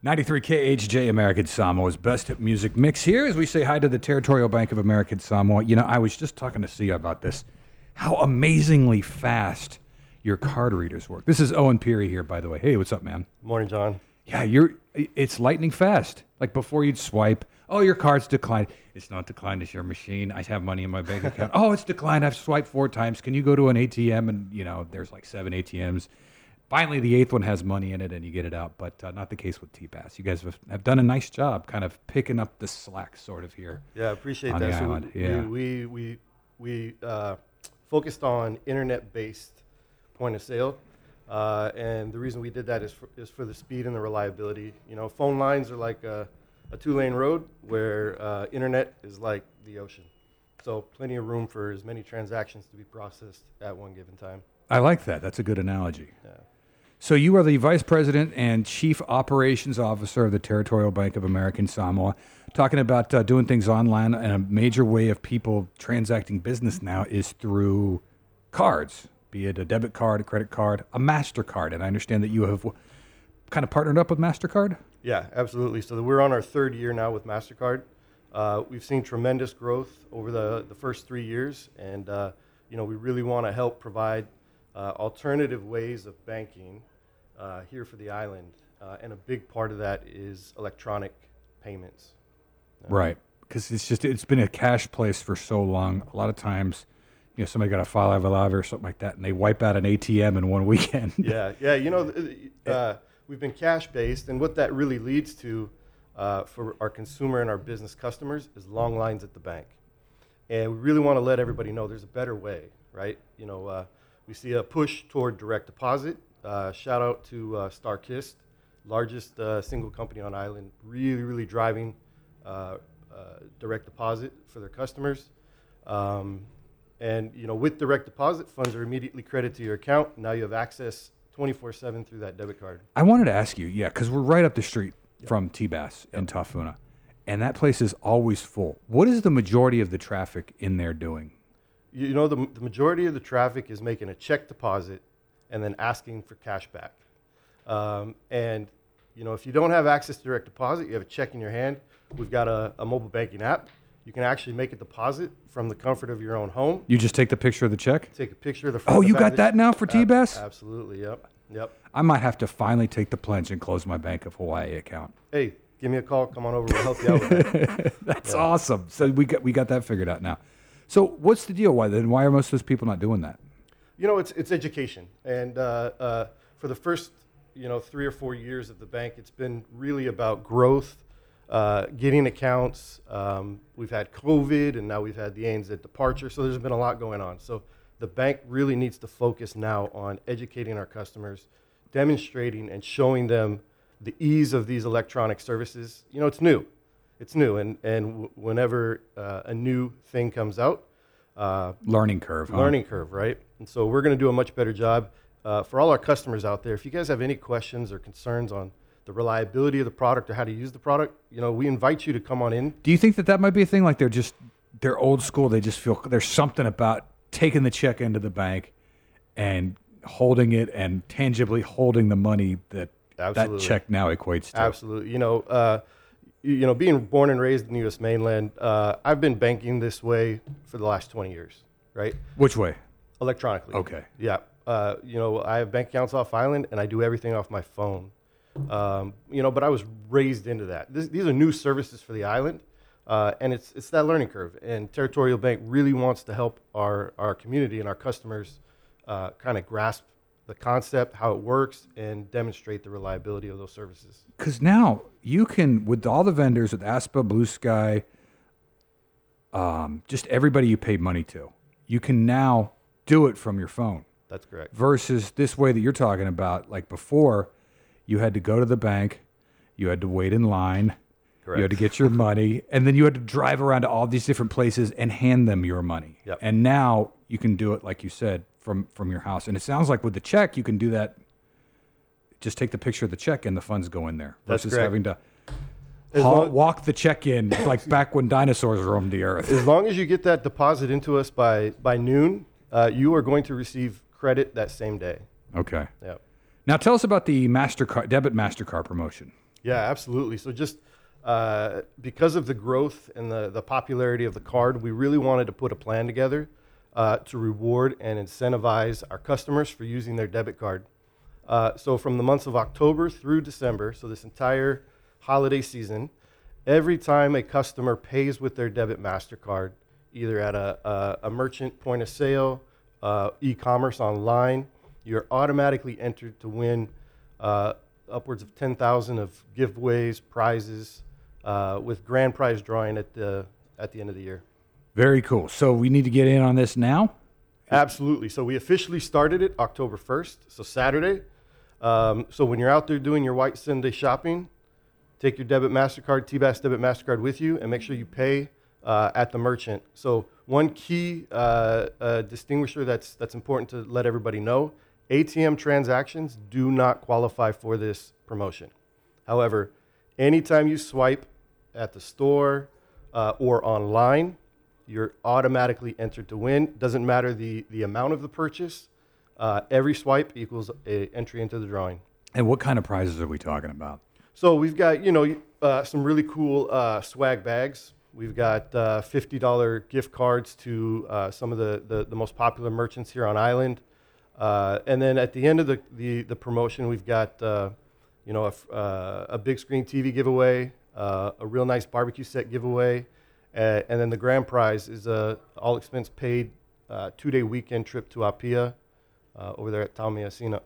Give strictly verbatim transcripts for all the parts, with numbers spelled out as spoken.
ninety-three K H J American Samoa's best music mix here as we say hi to the Territorial Bank of American Samoa. You know, I was just talking to Sia about this, how amazingly fast your card readers work. This is Owen Peary here, by the way. Hey, what's up, man? Morning, John. Yeah, you're. It's lightning fast. Like before you'd swipe, oh, your card's declined. It's not declined, it's your machine. I have money in my bank account. Oh, it's declined. I've swiped four times. Can you go to an A T M? And, you know, there's like seven A T Ms. Finally, the eighth one has money in it, and you get it out. But uh, not the case with T-Bass. You guys have, have done a nice job kind of picking up the slack sort of here. Yeah, I appreciate on that. The so island. we, Yeah. we, we, we uh, focused on internet-based point of sale. Uh, and the reason we did that is for, is for the speed and the reliability. You know, phone lines are like a, a two-lane road where uh, internet is like the ocean. So plenty of room for as many transactions to be processed at one given time. I like that. That's a good analogy. Yeah. So you are the Vice President and Chief Operations Officer of the Territorial Bank of American Samoa. Talking about uh, doing things online, and a major way of people transacting business now is through cards, be it a debit card, a credit card, a MasterCard. And I understand that you have kind of partnered up with MasterCard? Yeah, absolutely. So we're on our third year now with MasterCard. Uh, we've seen tremendous growth over the, the first three years, and uh, you know we really want to help provide uh, alternative ways of banking uh, here for the island, uh, and a big part of that is electronic payments. Uh, Right, because it's just it's been a cash place for so long. A lot of times, you know, somebody got a five alive or something like that, and they wipe out an A T M in one weekend. Yeah, yeah. You know, uh, we've been cash based, and what that really leads to uh, for our consumer and our business customers is long lines at the bank. And we really want to let everybody know there's a better way, right? You know, uh, we see a push toward direct deposit. Uh, shout out to uh, StarKist, largest uh, single company on island, really, really driving uh, uh, direct deposit for their customers. Um, and, you know, with direct deposit, funds are immediately credited to your account. Now you have access twenty-four seven through that debit card. I wanted to ask you, yeah, because we're right up the street Yep. from T-Bass Yep. in Tafuna, and that place is always full. What is the majority of the traffic in there doing? You know, the, the majority of the traffic is making a check deposit and then asking for cash back. Um, and, you know, if you don't have access to direct deposit, you have a check in your hand, we've got a, a mobile banking app. You can actually make a deposit from the comfort of your own home. You just take the picture of the check? Take a picture of the front. Oh, the you back got of the- that now for Ab- T-Bass? Absolutely, yep, yep. I might have to finally take the plunge and close my Bank of Hawaii account. Hey, give me a call, come on over, we'll help you out with that. That's Yeah. awesome. So we got we got that figured out now. So what's the deal? Why then? Why are most of those people not doing that? You know, it's it's education, and uh, uh, for the first you know three or four years of the bank, it's been really about growth, uh, getting accounts. Um, we've had COVID, and now we've had the A N Z departure, so there's been a lot going on. So the bank really needs to focus now on educating our customers, demonstrating and showing them the ease of these electronic services. You know, it's new, it's new, and and w- whenever uh, a new thing comes out. Uh, Learning curve. Huh? learning curve, right? And so we're going to do a much better job uh, for all our customers out there. If you guys have any questions or concerns on the reliability of the product or how to use the product, you know, we invite you to come on in. Do you think that that might be a thing? Like they're just they're old school. They just feel there's something about taking the check into the bank and holding it and tangibly holding the money that Absolutely. that check now equates to. Absolutely. You know, uh, you, you know, being born and raised in the U S mainland, uh, I've been banking this way for the last twenty years, right? Which way? Electronically. Okay. Yeah. Uh, you know, I have bank accounts off island, and I do everything off my phone. Um, you know, but I was raised into that. This, these are new services for the island, uh, and it's it's that learning curve. And Territorial Bank really wants to help our, our community and our customers uh, kind of grasp the concept, how it works, and demonstrate the reliability of those services. Because now you can, with all the vendors, with Aspa, Blue Sky, um, just everybody you paid money to, you can now do it from your phone. That's correct. Versus this way that you're talking about, like before, you had to go to the bank, you had to wait in line, Correct. you had to get your money, and then you had to drive around to all these different places and hand them your money. Yep. And now you can do it, like you said, from, from your house. And it sounds like with the check, you can do that. Just take the picture of the check and the funds go in there. That's Versus correct. having to As haul, long- walk the check in like back when dinosaurs roamed the earth. As long as you get that deposit into us by, by noon, uh, you are going to receive credit that same day. Okay. Yeah. Now tell us about the MasterCard, debit MasterCard promotion. Yeah, absolutely. So just uh, because of the growth and the, the popularity of the card, we really wanted to put a plan together uh, to reward and incentivize our customers for using their debit card. Uh, so from the months of October through December, so this entire holiday season, every time a customer pays with their debit MasterCard, either at a, a, a merchant point of sale, uh, e-commerce online, you're automatically entered to win uh, upwards of ten thousand of giveaways, prizes, uh, with grand prize drawing at the at the end of the year. Very cool. So we need to get in on this now? Absolutely. So we officially started it October first, so Saturday. Um, so when you're out there doing your White Sunday shopping, take your debit MasterCard, T-Bass debit MasterCard with you, and make sure you pay uh, at the merchant. So one key uh, uh, distinguisher that's that's important to let everybody know: A T M transactions do not qualify for this promotion. However, anytime you swipe at the store uh, or online, you're automatically entered to win. Doesn't matter the, the amount of the purchase. Uh, every swipe equals a entry into the drawing. And what kind of prizes are we talking about? So we've got, you know, uh, some really cool uh, swag bags. We've got uh, fifty dollars gift cards to uh, some of the, the, the most popular merchants here on island. Uh, and then at the end of the, the, the promotion, we've got, uh, you know, a, uh, a big screen T V giveaway, uh, a real nice barbecue set giveaway. Uh, and then the grand prize is a all expense paid uh, two-day weekend trip to Apia uh, over there at Talmiasina.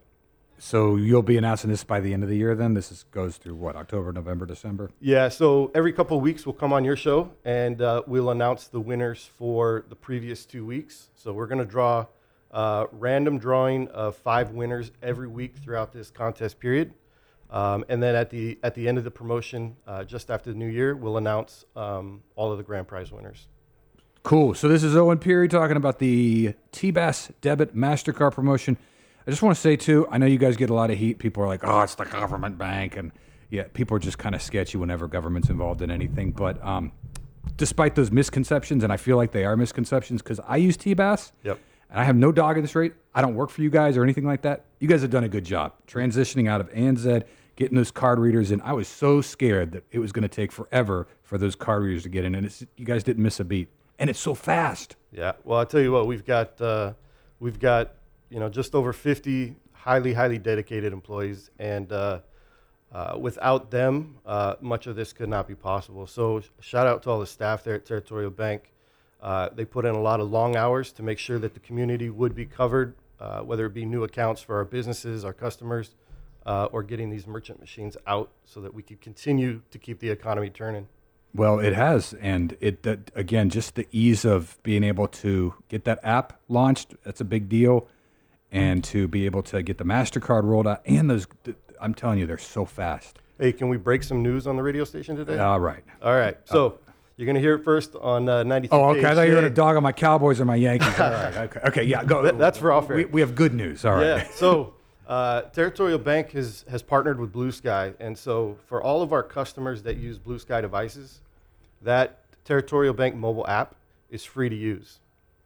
So you'll be announcing this by the end of the year then? This is, goes through what, October, November, December? Yeah, so every couple of weeks we'll come on your show and uh, we'll announce the winners for the previous two weeks. So we're going to draw uh, random drawing of five winners every week throughout this contest period. Um, and then at the at the end of the promotion, uh, just after the new year, we'll announce um, all of the grand prize winners. Cool. So this is Owen Peary talking about the T-Bass Debit MasterCard promotion. I just want to say, too, I know you guys get a lot of heat. People are like, oh, it's the government bank. And, yeah, people are just kind of sketchy whenever government's involved in anything. But um, despite those misconceptions, and I feel like they are misconceptions because I use T-Bass. Yep. And I have no dog in this race. I don't work for you guys or anything like that. You guys have done a good job transitioning out of A N Z, getting those card readers in. I was so scared that it was going to take forever for those card readers to get in, and it's, you guys didn't miss a beat. And it's so fast. Yeah. Well, I'll tell you what, we've got uh, we've got you know just over fifty highly highly dedicated employees, and uh, uh, without them, uh, much of this could not be possible. So shout out to all the staff there at Territorial Bank. Uh, they put in a lot of long hours to make sure that the community would be covered, uh, whether it be new accounts for our businesses, our customers, uh, or getting these merchant machines out so that we could continue to keep the economy turning. Well, it has. And it that, again, just the ease of being able to get that app launched, that's a big deal. And to be able to get the MasterCard rolled out. And those, I'm telling you, they're so fast. Hey, can we break some news on the radio station today? All right. All right. So... Uh, You're going to hear it first on uh, ninety-two. Oh, okay. I thought you were going to dog on my Cowboys or my Yankees. All right. Okay. Okay. Yeah. Go. That, that's for off air. We, we have good news. All right. Yeah. So, uh, Territorial Bank has has partnered with Blue Sky, and so for all of our customers that use Blue Sky devices, that Territorial Bank mobile app is free to use.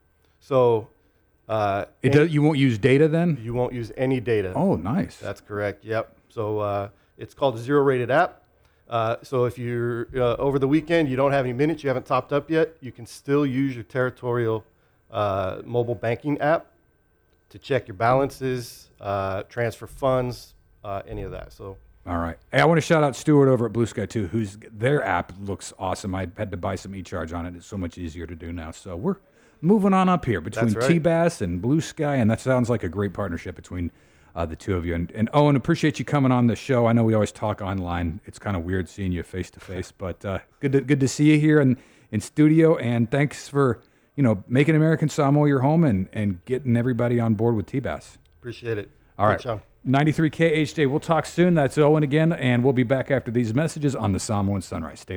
So, uh, it does, you won't use data then? You won't use any data. Oh, nice. That's correct. Yep. So uh, it's called a zero-rated app. Uh, so if you're uh, over the weekend, you don't have any minutes, you haven't topped up yet, you can still use your Territorial uh, mobile banking app to check your balances, uh, transfer funds, uh, any of that. So, all right. Hey, I want to shout out Stuart over at Blue Sky too, whose their app looks awesome. I had to buy some e-charge on it. It's so much easier to do now. So we're moving on up here between right. T-Bass and Blue Sky, and that sounds like a great partnership between Uh, the two of you. And, and Owen, appreciate you coming on the show. I know we always talk online. It's kind of weird seeing you face to face, but uh, good to, good to see you here in, in studio. And thanks for, you know, making American Samoa your home and, and getting everybody on board with T-Bass. Appreciate it. All right. ninety-three K H J. We'll talk soon. That's Owen again, and we'll be back after these messages on the Samoan Sunrise. Stay